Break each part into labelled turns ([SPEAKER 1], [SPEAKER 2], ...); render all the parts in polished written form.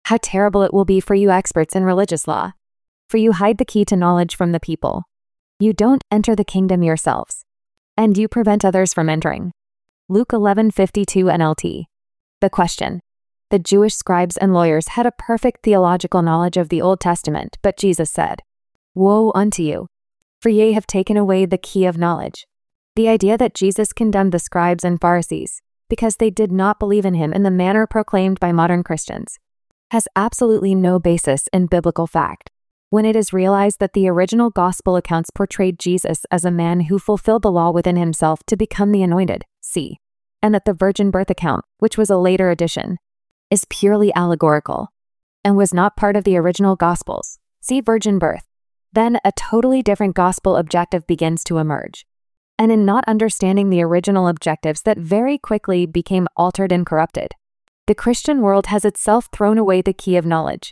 [SPEAKER 1] How terrible it will be for you experts in religious law. For you hide the key to knowledge from the people. You don't enter the kingdom yourselves, and you prevent others from entering. Luke 11:52 NLT. The question. The Jewish scribes and lawyers had a perfect theological knowledge of the Old Testament, but Jesus said, "Woe unto you, for ye have taken away the key of knowledge." The idea that Jesus condemned the scribes and Pharisees because they did not believe in him in the manner proclaimed by modern Christians has absolutely no basis in biblical fact, when it is realized that the original gospel accounts portrayed Jesus as a man who fulfilled the law within himself to become the anointed, see, and that the virgin birth account, which was a later addition, is purely allegorical and was not part of the original gospels, see virgin birth. Then a totally different gospel objective begins to emerge. And in not understanding the original objectives that very quickly became altered and corrupted, the Christian world has itself thrown away the key of knowledge.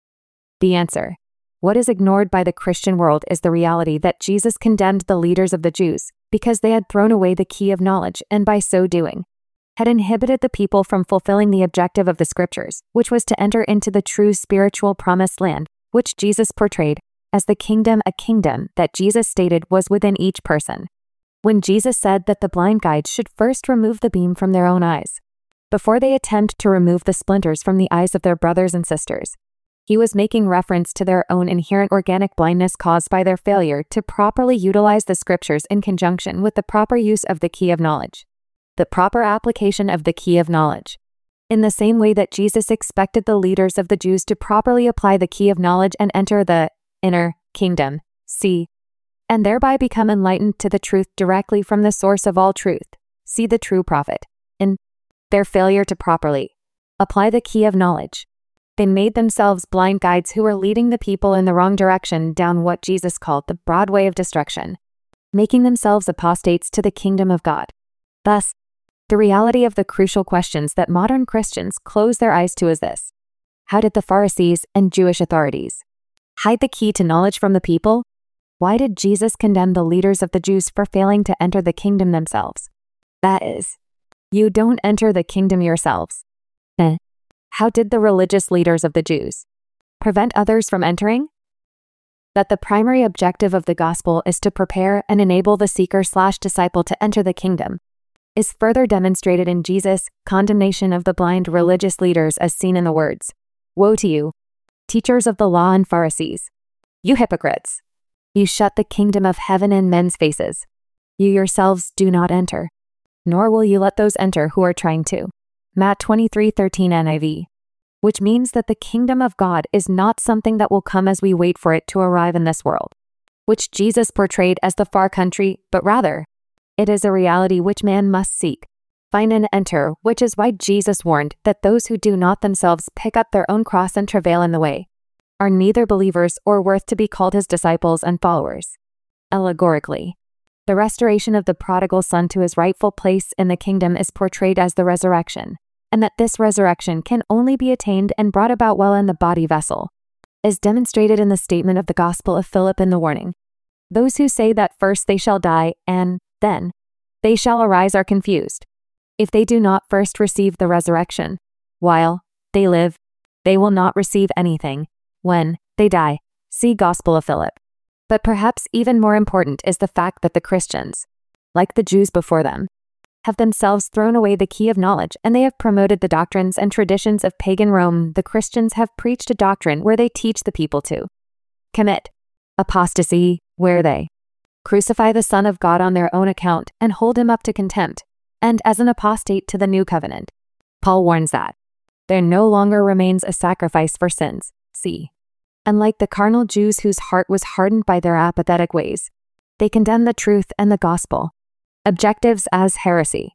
[SPEAKER 1] The answer. What is ignored by the Christian world is the reality that Jesus condemned the leaders of the Jews because they had thrown away the key of knowledge and by so doing, had inhibited the people from fulfilling the objective of the scriptures, which was to enter into the true spiritual promised land, which Jesus portrayed as the kingdom, a kingdom that Jesus stated was within each person. When Jesus said that the blind guides should first remove the beam from their own eyes, before they attempt to remove the splinters from the eyes of their brothers and sisters, he was making reference to their own inherent organic blindness caused by their failure to properly utilize the scriptures in conjunction with the proper use of the key of knowledge. The proper application of the key of knowledge. In the same way that Jesus expected the leaders of the Jews to properly apply the key of knowledge and enter the inner kingdom, see, and thereby become enlightened to the truth directly from the source of all truth, see the true prophet. In their failure to properly apply the key of knowledge, they made themselves blind guides who were leading the people in the wrong direction down what Jesus called the broad way of destruction, making themselves apostates to the kingdom of God. Thus, the reality of the crucial questions that modern Christians close their eyes to is this. How did the Pharisees and Jewish authorities hide the key to knowledge from the people? Why did Jesus condemn the leaders of the Jews for failing to enter the kingdom themselves? That is, you don't enter the kingdom yourselves. How did the religious leaders of the Jews prevent others from entering? That the primary objective of the gospel is to prepare and enable the seeker/disciple to enter the kingdom is further demonstrated in Jesus' condemnation of the blind religious leaders as seen in the words, "Woe to you, teachers of the law and Pharisees, you hypocrites! You shut the kingdom of heaven in men's faces. You yourselves do not enter, nor will you let those enter who are trying to." Matt 23:13 NIV. Which means that the kingdom of God is not something that will come as we wait for it to arrive in this world, which Jesus portrayed as the far country, but rather, it is a reality which man must seek, find and enter, which is why Jesus warned that those who do not themselves pick up their own cross and travail in the way are neither believers or worth to be called his disciples and followers. Allegorically, the restoration of the prodigal son to his rightful place in the kingdom is portrayed as the resurrection, and that this resurrection can only be attained and brought about while in the body vessel, is demonstrated in the statement of the Gospel of Philip in the warning. Those who say that first they shall die and then they shall arise are confused. If they do not first receive the resurrection, while they live, they will not receive anything when they die. See Gospel of Philip. But perhaps even more important is the fact that the Christians, like the Jews before them, have themselves thrown away the key of knowledge, and they have promoted the doctrines and traditions of pagan Rome. The Christians have preached a doctrine where they teach the people to commit apostasy, where they crucify the Son of God on their own account and hold him up to contempt, and as an apostate to the new covenant. Paul warns that there no longer remains a sacrifice for sins, see. And like the carnal Jews whose heart was hardened by their apathetic ways, they condemn the truth and the gospel. Objectives as heresy.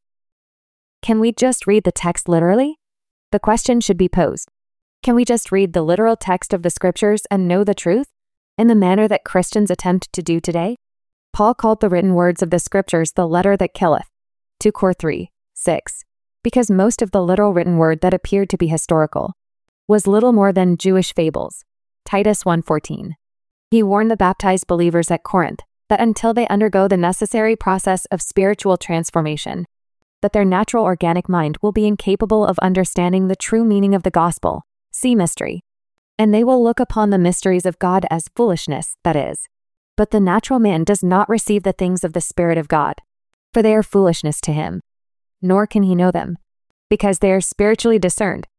[SPEAKER 1] Can we just read the text literally? The question should be posed. Can we just read the literal text of the scriptures and know the truth in the manner that Christians attempt to do today? Paul called the written words of the scriptures the letter that killeth, 2 Cor 3:6, because most of the literal written word that appeared to be historical was little more than Jewish fables, Titus 1:14. He warned the baptized believers at Corinth that until they undergo the necessary process of spiritual transformation, that their natural organic mind will be incapable of understanding the true meaning of the gospel, See mystery. And they will look upon the mysteries of God as foolishness, that is. But the natural man does not receive the things of the Spirit of God, for they are foolishness to him, nor can he know them, because they are spiritually discerned.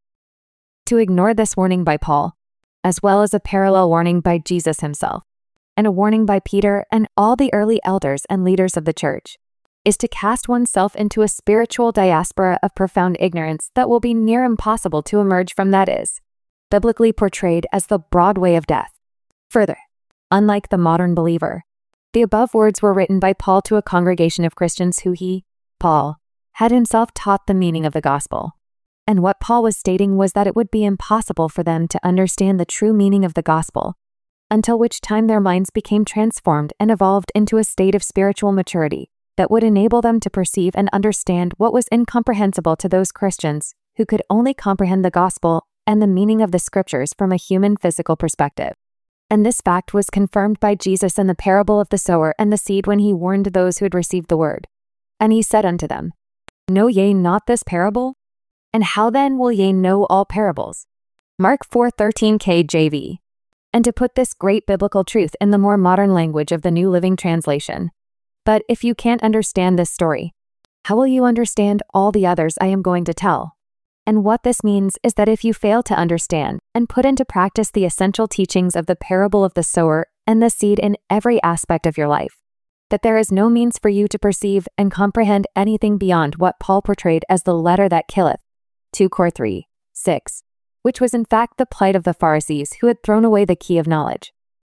[SPEAKER 1] To ignore this warning by Paul, as well as a parallel warning by Jesus himself, and a warning by Peter and all the early elders and leaders of the church, is to cast oneself into a spiritual diaspora of profound ignorance that will be near impossible to emerge from, that is, biblically portrayed as the broad way of death. Further, unlike the modern believer, the above words were written by Paul to a congregation of Christians who he, Paul, had himself taught the meaning of the gospel. And what Paul was stating was that it would be impossible for them to understand the true meaning of the gospel, until which time their minds became transformed and evolved into a state of spiritual maturity that would enable them to perceive and understand what was incomprehensible to those Christians who could only comprehend the gospel and the meaning of the scriptures from a human physical perspective. And this fact was confirmed by Jesus in the parable of the sower and the seed when he warned those who had received the word. And he said unto them, Know ye not this parable? And how then will ye know all parables? Mark 4:13 KJV. And to put this great biblical truth in the more modern language of the New Living Translation. But if you can't understand this story, how will you understand all the others I am going to tell? And what this means is that if you fail to understand and put into practice the essential teachings of the parable of the sower and the seed in every aspect of your life, that there is no means for you to perceive and comprehend anything beyond what Paul portrayed as the letter that killeth, 2 Cor 3:6, which was in fact the plight of the Pharisees who had thrown away the key of knowledge.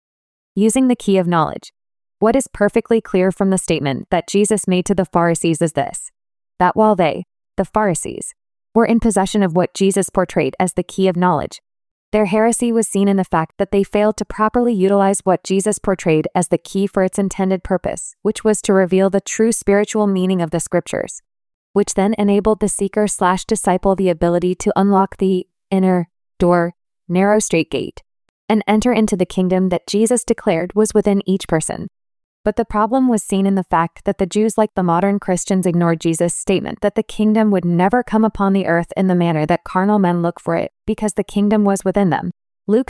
[SPEAKER 1] Using the key of knowledge, what is perfectly clear from the statement that Jesus made to the Pharisees is this, that while they, the Pharisees, were in possession of what Jesus portrayed as the key of knowledge, their heresy was seen in the fact that they failed to properly utilize what Jesus portrayed as the key for its intended purpose, which was to reveal the true spiritual meaning of the scriptures, which then enabled the seeker/disciple the ability to unlock the inner door, narrow straight gate, and enter into the kingdom that Jesus declared was within each person. But the problem was seen in the fact that the Jews, like the modern Christians, ignored Jesus' statement that the kingdom would never come upon the earth in the manner that carnal men look for it, because the kingdom was within them. Luke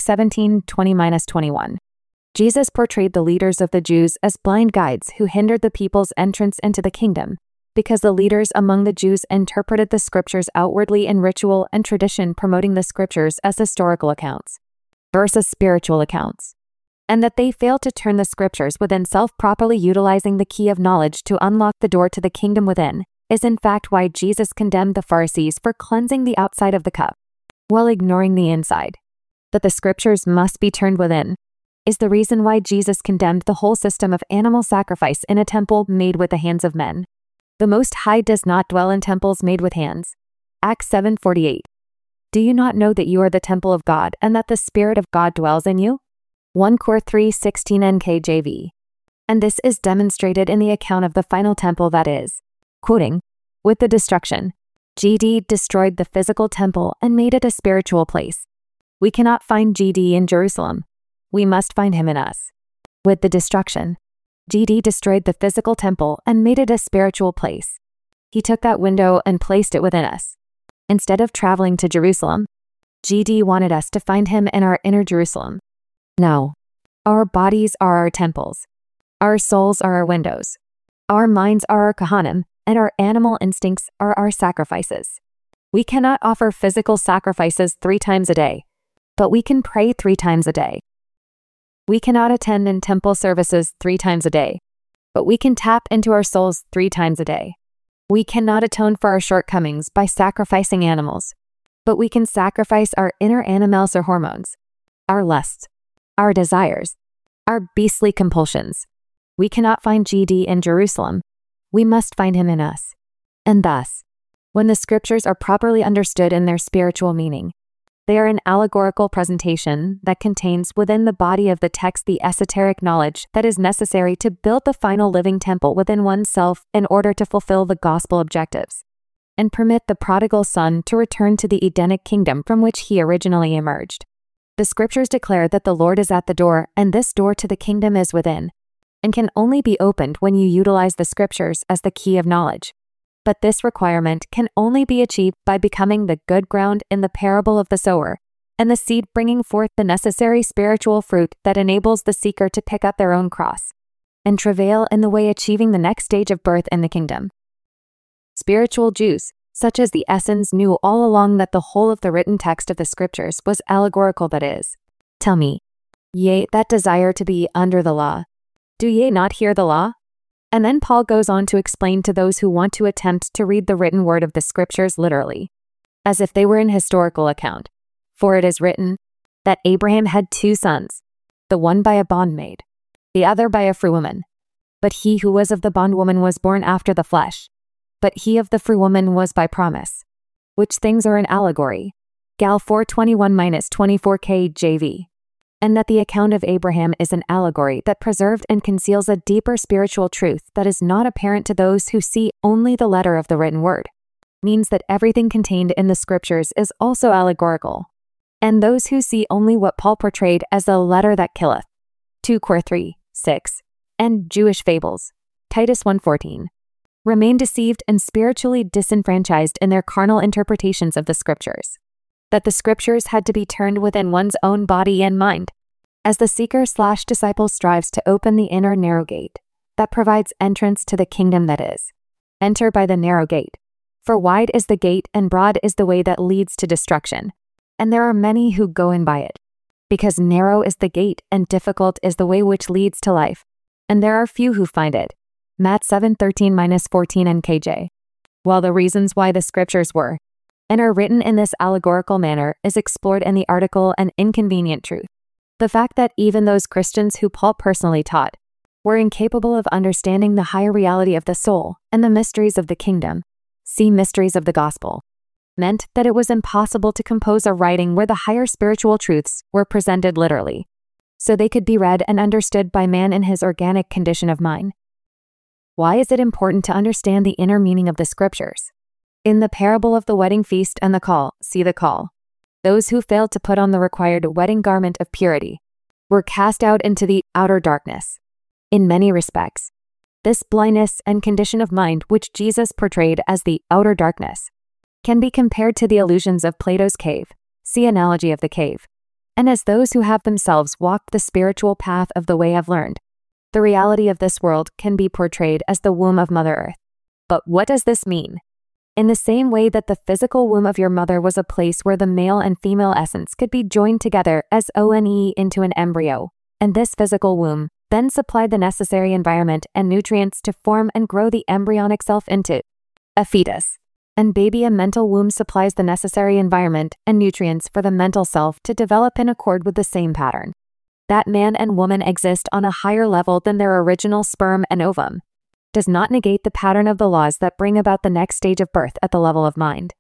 [SPEAKER 1] 17:20-21. Jesus portrayed the leaders of the Jews as blind guides who hindered the people's entrance into the kingdom, because the leaders among the Jews interpreted the scriptures outwardly in ritual and tradition, promoting the scriptures as historical accounts versus spiritual accounts, and that they failed to turn the scriptures within self, properly utilizing the key of knowledge to unlock the door to the kingdom within, is in fact why Jesus condemned the Pharisees for cleansing the outside of the cup, while ignoring the inside. That the scriptures must be turned within is the reason why Jesus condemned the whole system of animal sacrifice in a temple made with the hands of men. The Most High does not dwell in temples made with hands. Acts 7:48. Do you not know that you are the temple of God and that the Spirit of God dwells in you? 1 Cor 3:16 NKJV. And this is demonstrated in the account of the final temple, that is, quoting, with the destruction. GD destroyed the physical temple and made it a spiritual place. We cannot find GD in Jerusalem. We must find him in us. With the destruction, GD destroyed the physical temple and made it a spiritual place. He took that window and placed it within us. Instead of traveling to Jerusalem, GD wanted us to find him in our inner Jerusalem. No. Our bodies are our temples. Our souls are our windows. Our minds are our Kohanim, and our animal instincts are our sacrifices. We cannot offer physical sacrifices 3 times a day, but we can pray 3 times a day. We cannot attend in temple services 3 times a day, but we can tap into our souls 3 times a day. We cannot atone for our shortcomings by sacrificing animals, but we can sacrifice our inner animals or hormones, our lusts, our desires, our beastly compulsions. We cannot find GD in Jerusalem. We must find him in us. And thus, when the scriptures are properly understood in their spiritual meaning, they are an allegorical presentation that contains within the body of the text the esoteric knowledge that is necessary to build the final living temple within oneself in order to fulfill the gospel objectives, and permit the prodigal son to return to the Edenic kingdom from which he originally emerged. The scriptures declare that the Lord is at the door, and this door to the kingdom is within, and can only be opened when you utilize the scriptures as the key of knowledge. But this requirement can only be achieved by becoming the good ground in the parable of the sower and the seed bringing forth the necessary spiritual fruit that enables the seeker to pick up their own cross and travail in the way achieving the next stage of birth in the kingdom. Spiritual Jews, such as the Essenes, knew all along that the whole of the written text of the scriptures was allegorical, that is, tell me, ye that desire to be under the law, do ye not hear the law? And then Paul goes on to explain to those who want to attempt to read the written word of the scriptures literally, as if they were an historical account. For it is written, that Abraham had 2 sons, the one by a bondmaid, the other by a free woman. But he who was of the bondwoman was born after the flesh, but he of the free woman was by promise. Which things are an allegory. Gal 421-24 KJV. And that the account of Abraham is an allegory that preserved and conceals a deeper spiritual truth that is not apparent to those who see only the letter of the written word, means that everything contained in the scriptures is also allegorical. And those who see only what Paul portrayed as a letter that killeth, 2 Cor 3:6, and Jewish fables, Titus 1:14, remain deceived and spiritually disenfranchised in their carnal interpretations of the scriptures. That the scriptures had to be turned within one's own body and mind, as the seeker/disciple strives to open the inner narrow gate that provides entrance to the kingdom that is. Enter by the narrow gate, for wide is the gate and broad is the way that leads to destruction, and there are many who go in by it. Because narrow is the gate and difficult is the way which leads to life, and there are few who find it. Matt 7:13-14 NKJ. While the reasons why the scriptures were and are written in this allegorical manner is explored in the article An Inconvenient Truth. The fact that even those Christians who Paul personally taught were incapable of understanding the higher reality of the soul and the mysteries of the kingdom, see Mysteries of the Gospel, meant that it was impossible to compose a writing where the higher spiritual truths were presented literally, so they could be read and understood by man in his organic condition of mind. Why is it important to understand the inner meaning of the scriptures? In the parable of the wedding feast and the call, see the call. Those who failed to put on the required wedding garment of purity were cast out into the outer darkness. In many respects, this blindness and condition of mind which Jesus portrayed as the outer darkness can be compared to the illusions of Plato's cave, see Analogy of the Cave, and as those who have themselves walked the spiritual path of the way have learned, the reality of this world can be portrayed as the womb of Mother Earth. But what does this mean? In the same way that the physical womb of your mother was a place where the male and female essence could be joined together as one into an embryo, and this physical womb then supplied the necessary environment and nutrients to form and grow the embryonic self into a fetus, and baby, a mental womb supplies the necessary environment and nutrients for the mental self to develop in accord with the same pattern. That man and woman exist on a higher level than their original sperm and ovum does not negate the pattern of the laws that bring about the next stage of birth at the level of mind.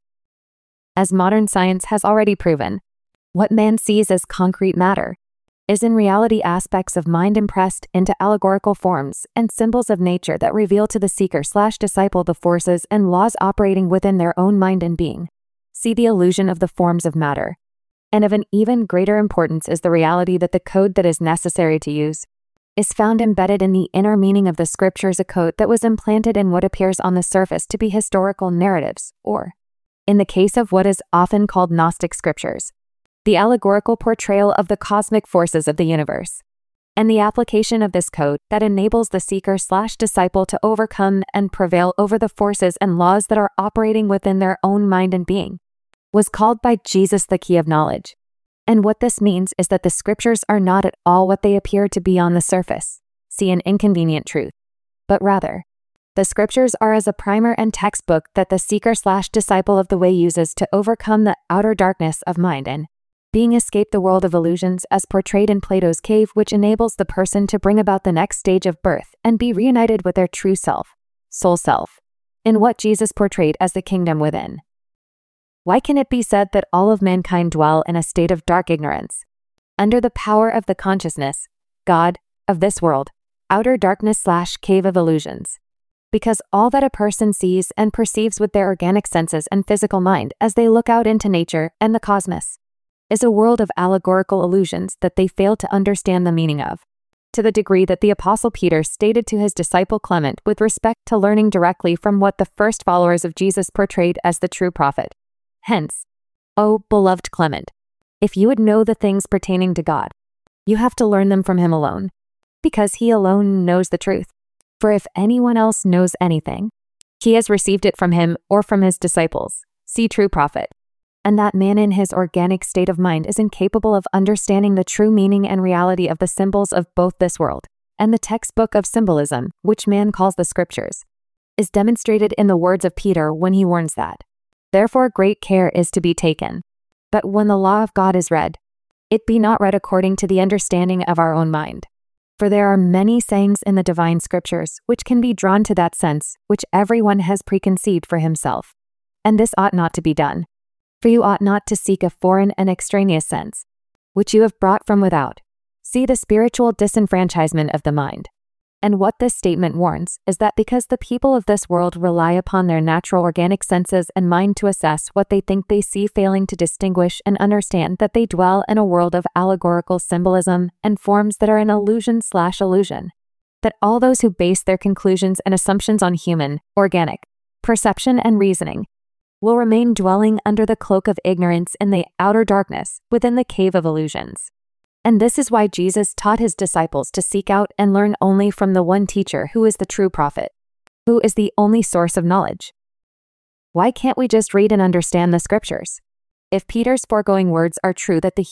[SPEAKER 1] As modern science has already proven, what man sees as concrete matter is in reality aspects of mind impressed into allegorical forms and symbols of nature that reveal to the seeker/disciple the forces and laws operating within their own mind and being. See the illusion of the forms of matter. And of an even greater importance is the reality that the code that is necessary to use is found embedded in the inner meaning of the scriptures, a code that was implanted in what appears on the surface to be historical narratives, or, in the case of what is often called Gnostic scriptures, the allegorical portrayal of the cosmic forces of the universe, and the application of this code that enables the seeker/disciple to overcome and prevail over the forces and laws that are operating within their own mind and being, was called by Jesus the key of knowledge. And what this means is that the scriptures are not at all what they appear to be on the surface, see An Inconvenient Truth, but rather, the scriptures are as a primer and textbook that the seeker/disciple of the way uses to overcome the outer darkness of mind and being escape the world of illusions as portrayed in Plato's cave, which enables the person to bring about the next stage of birth and be reunited with their true self, soul self, in what Jesus portrayed as the kingdom within. Why can it be said that all of mankind dwell in a state of dark ignorance, under the power of the consciousness, God, of this world, outer darkness/cave of illusions? Because all that a person sees and perceives with their organic senses and physical mind as they look out into nature and the cosmos is a world of allegorical illusions that they fail to understand the meaning of, to the degree that the Apostle Peter stated to his disciple Clement with respect to learning directly from what the first followers of Jesus portrayed as the true prophet. Hence, O beloved Clement, If you would know the things pertaining to God, you have to learn them from him alone, because he alone knows the truth. For if anyone else knows anything, he has received it from him or from his disciples. See True Prophet. And that man in his organic state of mind is incapable of understanding the true meaning and reality of the symbols of both this world and the textbook of symbolism, which man calls the scriptures, is demonstrated in the words of Peter when he warns that, therefore great care is to be taken, that when the law of God is read, it be not read according to the understanding of our own mind. For there are many sayings in the divine scriptures which can be drawn to that sense which everyone has preconceived for himself. And this ought not to be done. For you ought not to seek a foreign and extraneous sense, which you have brought from without. See the spiritual disenfranchisement of the mind. And what this statement warns is that because the people of this world rely upon their natural organic senses and mind to assess what they think they see, failing to distinguish and understand that they dwell in a world of allegorical symbolism and forms that are an illusion/illusion, that all those who base their conclusions and assumptions on human, organic, perception and reasoning will remain dwelling under the cloak of ignorance in the outer darkness within the cave of illusions. And this is why Jesus taught his disciples to seek out and learn only from the one teacher who is the true prophet, who is the only source of knowledge. Why can't we just read and understand the scriptures? If Peter's foregoing words are true, that the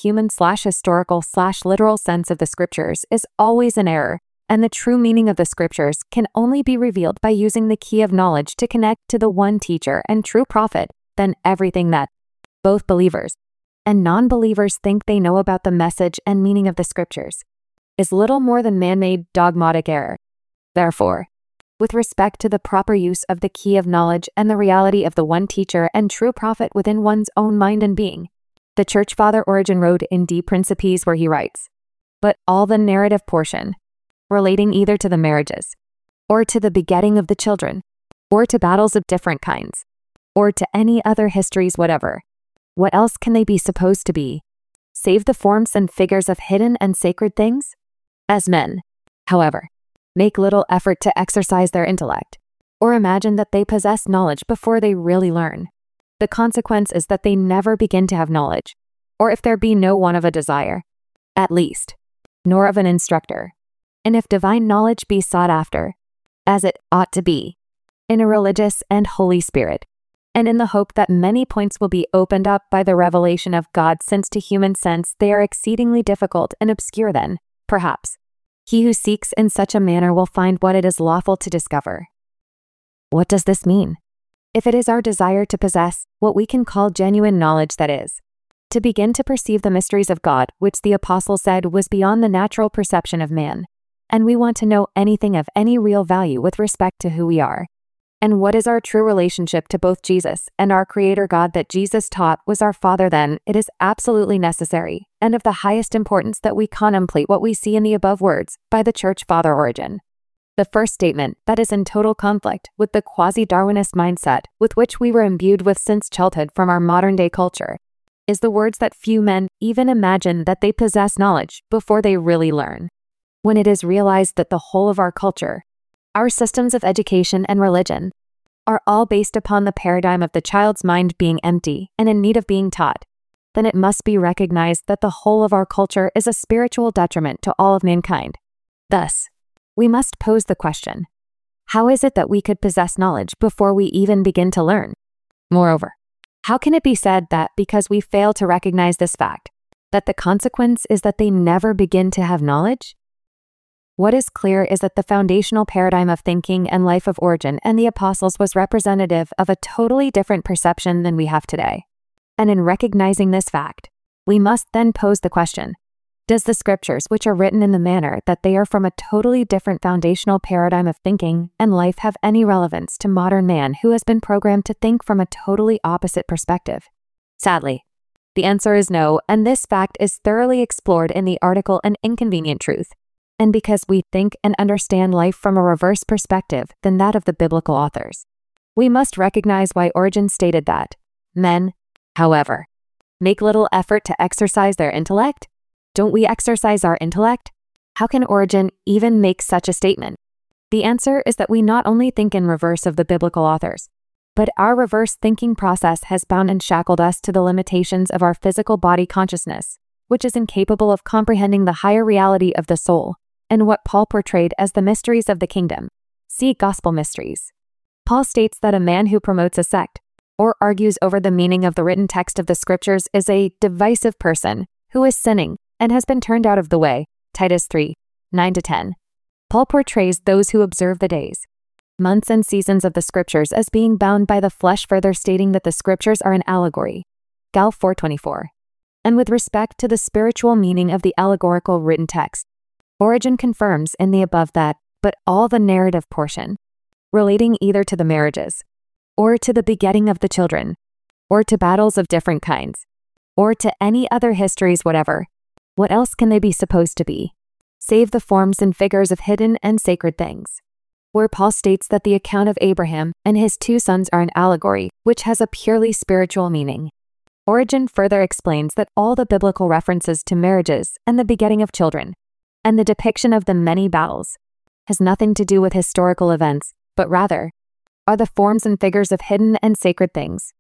[SPEAKER 1] human/historical/literal sense of the scriptures is always an error, and the true meaning of the scriptures can only be revealed by using the key of knowledge to connect to the one teacher and true prophet, then everything that both believers and non-believers think they know about the message and meaning of the scriptures is little more than man-made dogmatic error. Therefore, with respect to the proper use of the key of knowledge and the reality of the one teacher and true prophet within one's own mind and being, the Church Father Origen wrote in De Principiis, where he writes, "But all the narrative portion, relating either to the marriages, or to the begetting of the children, or to battles of different kinds, or to any other histories whatever, what else can they be supposed to be, save the forms and figures of hidden and sacred things? As men, however, make little effort to exercise their intellect, or imagine that they possess knowledge before they really learn, the consequence is that they never begin to have knowledge, or if there be no one of a desire, at least, nor of an instructor. And if divine knowledge be sought after, as it ought to be, in a religious and holy spirit, and in the hope that many points will be opened up by the revelation of God, since to human sense they are exceedingly difficult and obscure, then, perhaps, he who seeks in such a manner will find what it is lawful to discover." What does this mean? If it is our desire to possess what we can call genuine knowledge, that is, to begin to perceive the mysteries of God, which the apostle said was beyond the natural perception of man, and we want to know anything of any real value with respect to who we are, and what is our true relationship to both Jesus and our Creator God that Jesus taught was our Father, then it is absolutely necessary and of the highest importance that we contemplate what we see in the above words by the Church Father Origen. The first statement, that is in total conflict with the quasi-Darwinist mindset with which we were imbued with since childhood from our modern-day culture, is the words that few men even imagine that they possess knowledge before they really learn. When it is realized that the whole of our culture, our systems of education and religion, are all based upon the paradigm of the child's mind being empty and in need of being taught, then it must be recognized that the whole of our culture is a spiritual detriment to all of mankind. Thus, we must pose the question, how is it that we could possess knowledge before we even begin to learn? Moreover, how can it be said that because we fail to recognize this fact, that the consequence is that they never begin to have knowledge? What is clear is that the foundational paradigm of thinking and life of Origen and the apostles was representative of a totally different perception than we have today. And in recognizing this fact, we must then pose the question, does the scriptures, which are written in the manner that they are from a totally different foundational paradigm of thinking and life, have any relevance to modern man who has been programmed to think from a totally opposite perspective? Sadly, the answer is no, and this fact is thoroughly explored in the article An Inconvenient Truth. And because we think and understand life from a reverse perspective than that of the biblical authors, we must recognize why Origen stated that men, however, make little effort to exercise their intellect. Don't we exercise our intellect? How can Origen even make such a statement? The answer is that we not only think in reverse of the biblical authors, But our reverse thinking process has bound and shackled us to the limitations of our physical body consciousness, which is incapable of comprehending the higher reality of the soul, and what Paul portrayed as the mysteries of the kingdom. See Gospel Mysteries. Paul states that a man who promotes a sect, or argues over the meaning of the written text of the scriptures, is a divisive person who is sinning and has been turned out of the way. Titus 3:9-10. Paul portrays those who observe the days, months, and seasons of the scriptures as being bound by the flesh, further stating that the scriptures are an allegory. Gal 4:24. And with respect to the spiritual meaning of the allegorical written text, Origen confirms in the above that, but all the narrative portion, relating either to the marriages, or to the begetting of the children, or to battles of different kinds, or to any other histories whatever, what else can they be supposed to be, save the forms and figures of hidden and sacred things? Where Paul states that the account of Abraham and his 2 sons are an allegory, which has a purely spiritual meaning. Origen further explains that all the biblical references to marriages and the begetting of children, and the depiction of the many battles, has nothing to do with historical events, but rather are the forms and figures of hidden and sacred things.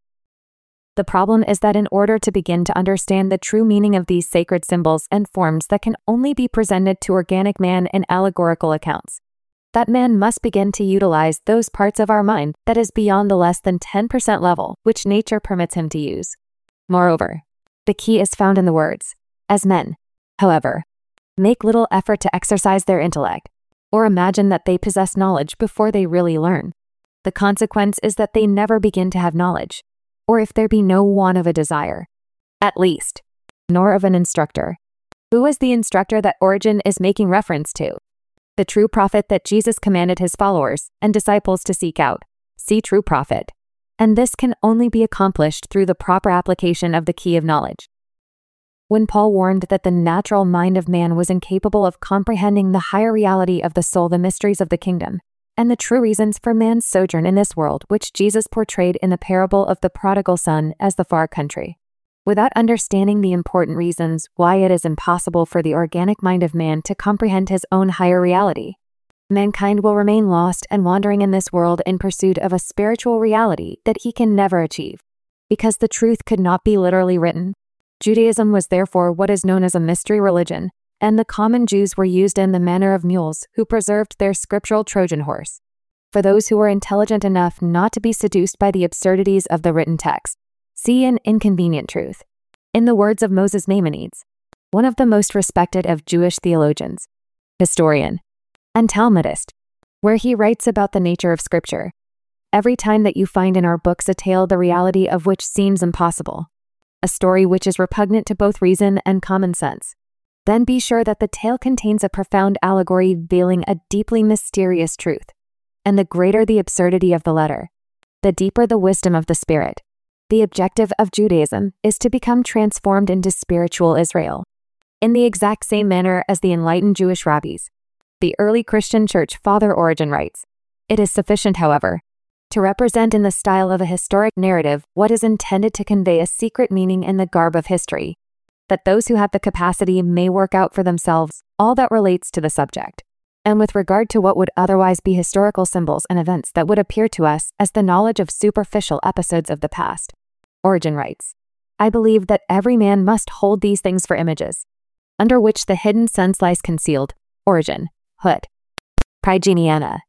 [SPEAKER 1] The problem is that in order to begin to understand the true meaning of these sacred symbols and forms that can only be presented to organic man in allegorical accounts, that man must begin to utilize those parts of our mind that is beyond the less than 10% level which nature permits him to use. Moreover, the key is found in the words, as men, however, make little effort to exercise their intellect, or imagine that they possess knowledge before they really learn. The consequence is that they never begin to have knowledge, or if there be no want of a desire, at least, nor of an instructor. Who is the instructor that Origen is making reference to? The true prophet that Jesus commanded his followers and disciples to seek out. See true prophet. And this can only be accomplished through the proper application of the key of knowledge. When Paul warned that the natural mind of man was incapable of comprehending the higher reality of the soul, the mysteries of the kingdom, and the true reasons for man's sojourn in this world, which Jesus portrayed in the parable of the prodigal son as the far country, without understanding the important reasons why it is impossible for the organic mind of man to comprehend his own higher reality, mankind will remain lost and wandering in this world in pursuit of a spiritual reality that he can never achieve, because the truth could not be literally written. Judaism was therefore what is known as a mystery religion, and the common Jews were used in the manner of mules who preserved their scriptural Trojan horse. For those who were intelligent enough not to be seduced by the absurdities of the written text, see an inconvenient truth. In the words of Moses Maimonides, one of the most respected of Jewish theologians, historian, and Talmudist, where he writes about the nature of Scripture. Every time that you find in our books a tale the reality of which seems impossible, a story which is repugnant to both reason and common sense, then be sure that the tale contains a profound allegory veiling a deeply mysterious truth. And the greater the absurdity of the letter, the deeper the wisdom of the spirit. The objective of Judaism is to become transformed into spiritual Israel. In the exact same manner as the enlightened Jewish rabbis, the early Christian church father Origen writes, it is sufficient, however, to represent in the style of a historic narrative what is intended to convey a secret meaning in the garb of history, that those who have the capacity may work out for themselves all that relates to the subject. And with regard to what would otherwise be historical symbols and events that would appear to us as the knowledge of superficial episodes of the past, Origen writes, I believe that every man must hold these things for images, under which the hidden sense lies concealed. Origen, Hood. Progeniana.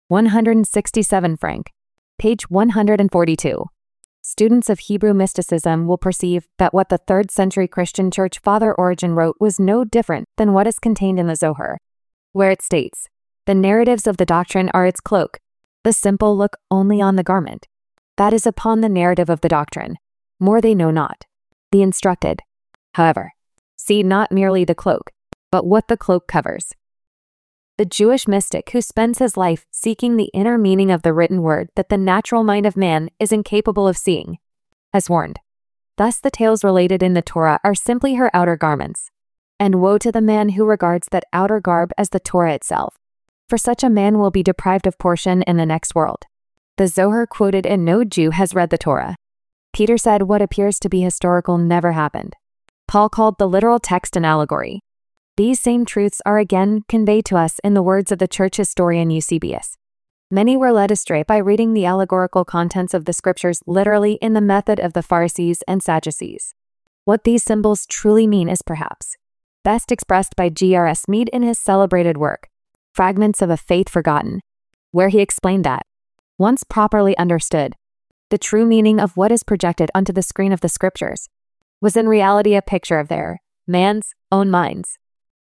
[SPEAKER 1] 167 franc. Page 142. Students of Hebrew mysticism will perceive that what the 3rd century Christian church father Origen wrote was no different than what is contained in the Zohar, where it states, the narratives of the doctrine are its cloak, the simple look only on the garment. That is upon the narrative of the doctrine. More they know not. The instructed, however, see not merely the cloak, but what the cloak covers. The Jewish mystic who spends his life seeking the inner meaning of the written word that the natural mind of man is incapable of seeing, has warned. Thus the tales related in the Torah are simply her outer garments. And woe to the man who regards that outer garb as the Torah itself, for such a man will be deprived of portion in the next world. The Zohar quoted, and no Jew has read the Torah. Peter said what appears to be historical never happened. Paul called the literal text an allegory. These same truths are again conveyed to us in the words of the church historian Eusebius. Many were led astray by reading the allegorical contents of the scriptures literally in the method of the Pharisees and Sadducees. What these symbols truly mean is perhaps best expressed by G.R.S. Mead in his celebrated work, Fragments of a Faith Forgotten, where he explained that, once properly understood, the true meaning of what is projected onto the screen of the scriptures was in reality a picture of their, man's, own minds.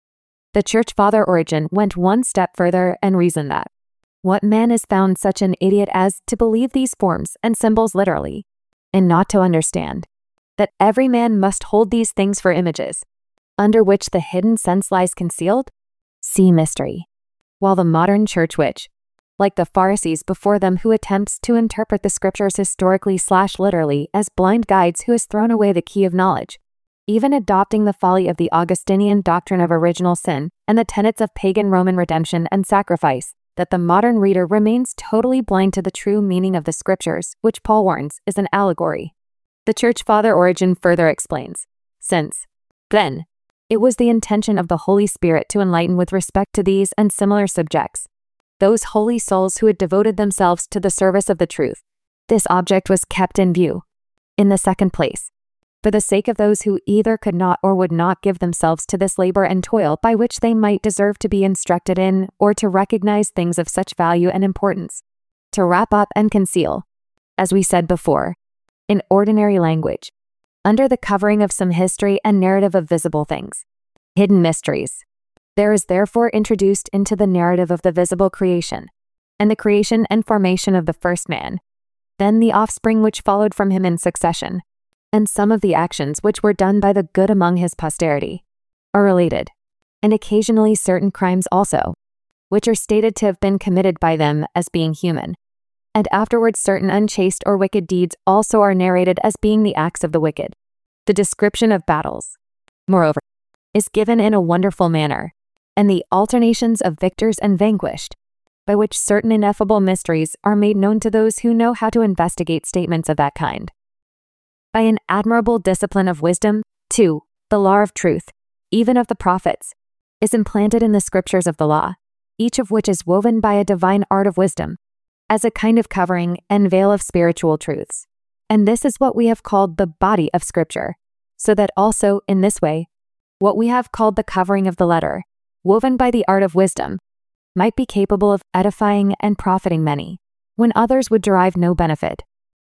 [SPEAKER 1] The church father Origen went one step further and reasoned that, what man is found such an idiot as to believe these forms and symbols literally, and not to understand that every man must hold these things for images, under which the hidden sense lies concealed? See mystery. While the modern church which, like the Pharisees before them who attempts to interpret the scriptures historically/literally as blind guides who has thrown away the key of knowledge, even adopting the folly of the Augustinian doctrine of original sin and the tenets of pagan Roman redemption and sacrifice, that the modern reader remains totally blind to the true meaning of the scriptures, which Paul warns is an allegory. The church father Origen further explains, since, then, it was the intention of the Holy Spirit to enlighten with respect to these and similar subjects those holy souls who had devoted themselves to the service of the truth, this object was kept in view. In the second place, for the sake of those who either could not or would not give themselves to this labor and toil by which they might deserve to be instructed in or to recognize things of such value and importance, to wrap up and conceal, as we said before, in ordinary language, under the covering of some history and narrative of visible things, hidden mysteries. There is therefore introduced into the narrative of the visible creation, and the creation and formation of the first man, then the offspring which followed from him in succession, and some of the actions which were done by the good among his posterity, are related, and occasionally certain crimes also, which are stated to have been committed by them as being human, and afterwards certain unchaste or wicked deeds also are narrated as being the acts of the wicked. The description of battles, moreover, is given in a wonderful manner, and the alternations of victors and vanquished, by which certain ineffable mysteries are made known to those who know how to investigate statements of that kind. By an admirable discipline of wisdom, too, the law of truth, even of the prophets, is implanted in the scriptures of the law, each of which is woven by a divine art of wisdom, as a kind of covering and veil of spiritual truths. And this is what we have called the body of Scripture, so that also, in this way, what we have called the covering of the letter, woven by the art of wisdom, might be capable of edifying and profiting many, when others would derive no benefit.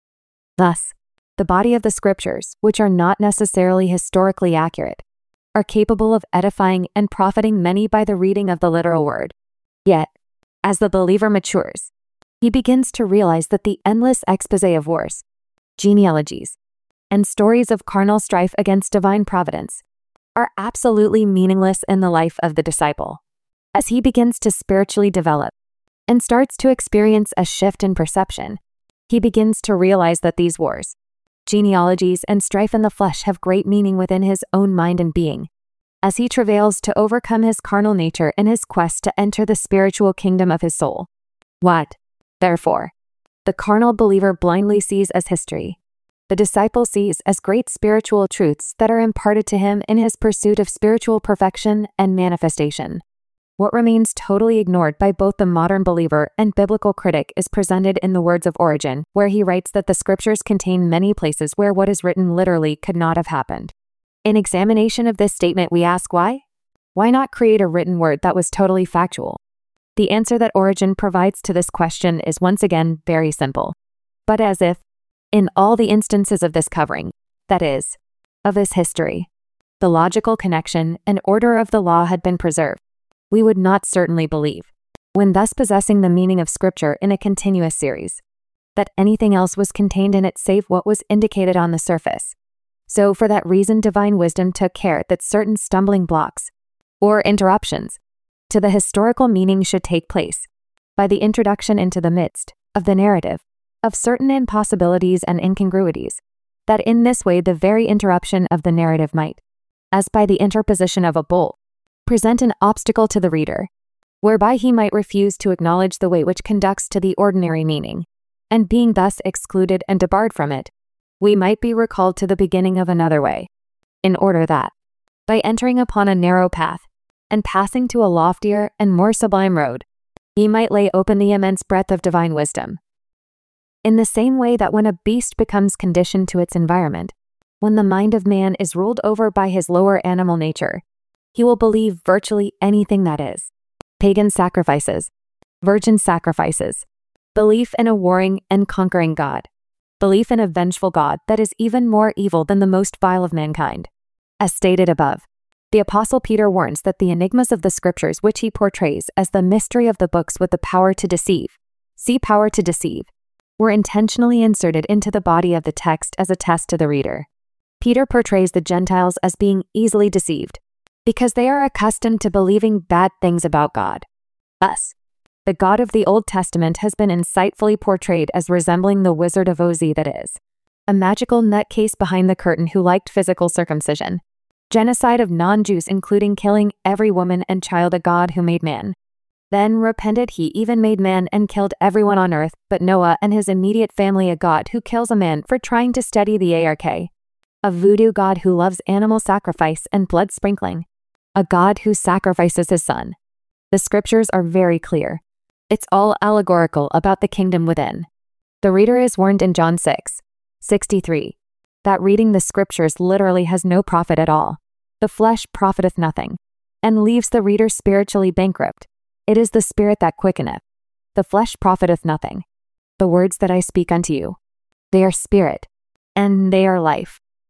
[SPEAKER 1] Thus, the body of the Scriptures, which are not necessarily historically accurate, are capable of edifying and profiting many by the reading of the literal word. Yet, as the believer matures, he begins to realize that the endless exposé of wars, genealogies, and stories of carnal strife against divine providence are absolutely meaningless in the life of the disciple. As he begins to spiritually develop and starts to experience a shift in perception, he begins to realize that these wars, genealogies, and strife in the flesh have great meaning within his own mind and being, as he travails to overcome his carnal nature in his quest to enter the spiritual kingdom of his soul. What, therefore, the carnal believer blindly sees as history, the disciple sees as great spiritual truths that are imparted to him in his pursuit of spiritual perfection and manifestation. What remains totally ignored by both the modern believer and biblical critic is presented in the words of Origen, where he writes that the scriptures contain many places where what is written literally could not have happened. In examination of this statement, we ask why? Why not create a written word that was totally factual? The answer that Origen provides to this question is once again very simple. But as if, in all the instances of this covering, that is, of this history, the logical connection and order of the law had been preserved, we would not certainly believe, when thus possessing the meaning of Scripture in a continuous series, that anything else was contained in it save what was indicated on the surface. So for that reason divine wisdom took care that certain stumbling blocks, or interruptions, to the historical meaning should take place, by the introduction into the midst of the narrative of certain impossibilities and incongruities, that in this way the very interruption of the narrative might, as by the interposition of a bolt, present an obstacle to the reader, whereby he might refuse to acknowledge the way which conducts to the ordinary meaning, and being thus excluded and debarred from it, we might be recalled to the beginning of another way, in order that, by entering upon a narrow path, and passing to a loftier and more sublime road, He might lay open the immense breadth of divine wisdom. In the same way that when a beast becomes conditioned to its environment, when the mind of man is ruled over by his lower animal nature, he will believe virtually anything that is. Pagan sacrifices, virgin sacrifices, belief in a warring and conquering God, belief in a vengeful God that is even more evil than the most vile of mankind. As stated above, the Apostle Peter warns that the enigmas of the Scriptures which he portrays as the mystery of the books with the power to deceive, see power to deceive, were intentionally inserted into the body of the text as a test to the reader. Peter portrays the Gentiles as being easily deceived, because they are accustomed to believing bad things about God. Thus, the God of the Old Testament has been insightfully portrayed as resembling the Wizard of Oz that is, a magical nutcase behind the curtain who liked physical circumcision, genocide of non-Jews including killing every woman and child, a God who made man. Then repented he even made man and killed everyone on earth but Noah and his immediate family, a God who kills a man for trying to study the ark, a voodoo God who loves animal sacrifice and blood sprinkling, a God who sacrifices his son. The Scriptures are very clear. It's all allegorical about the kingdom within. The reader is warned in John 6:63 that reading the Scriptures literally has no profit at all. The flesh profiteth nothing, and leaves the reader spiritually bankrupt. It is the Spirit that quickeneth. The flesh profiteth nothing. The words that I speak unto you, they are spirit, and they are life.